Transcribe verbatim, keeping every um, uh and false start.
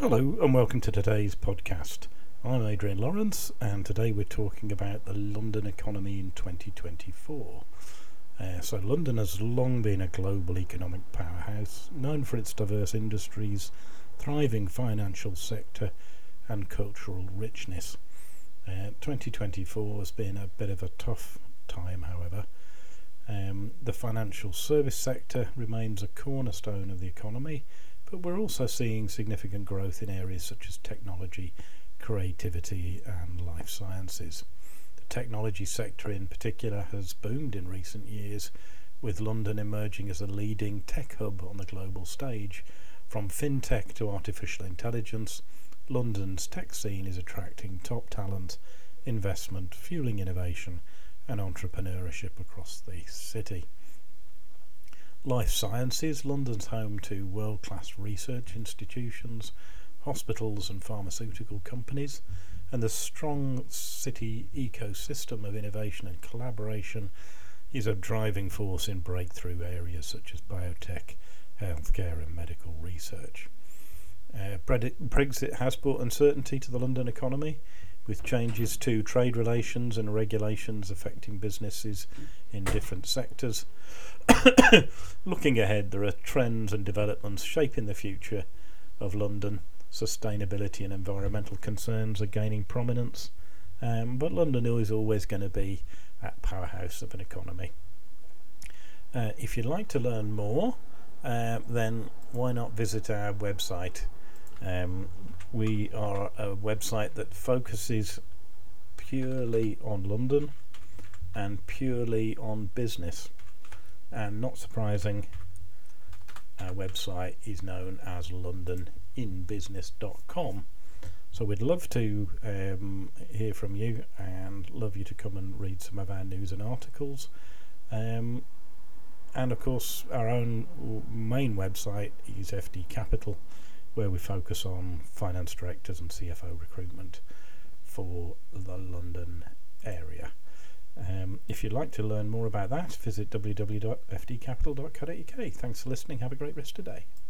Hello and welcome to today's podcast. I'm Adrian Lawrence and today we're talking about the London economy in twenty twenty-four. Uh, so London has long been a global economic powerhouse, known for its diverse industries, thriving financial sector and cultural richness. Uh, twenty twenty-four has been a bit of a tough time, however. Um, the financial service sector remains a cornerstone of the economy, but we're also seeing significant growth in areas such as technology, creativity and life sciences. The technology sector in particular has boomed in recent years, with London emerging as a leading tech hub on the global stage. From fintech to artificial intelligence, London's tech scene is attracting top talent, investment, fueling innovation and entrepreneurship across the city. Life sciences, London's home to world-class research institutions, hospitals and pharmaceutical companies, and the strong city ecosystem of innovation and collaboration is a driving force in breakthrough areas such as biotech, healthcare and medical research. Uh, Brexit has brought uncertainty to the London economy, with changes to trade relations and regulations affecting businesses in different sectors. Looking ahead, there are trends and developments shaping the future of London. Sustainability and environmental concerns are gaining prominence, um, but London is always going to be that powerhouse of an economy. Uh, if you'd like to learn more, uh, then why not visit our website? Um, we are a website that focuses purely on London and purely on business, and not surprising, our website is known as london in business dot com. So we'd love to um, hear from you and love you to come and read some of our news and articles. Um, and of course our own main website is F D Capital, where we focus on finance directors and C F O recruitment for the London area. Um, if you'd like to learn more about that, visit w w w dot f d capital dot co dot u k. Thanks for listening. Have a great rest of the day.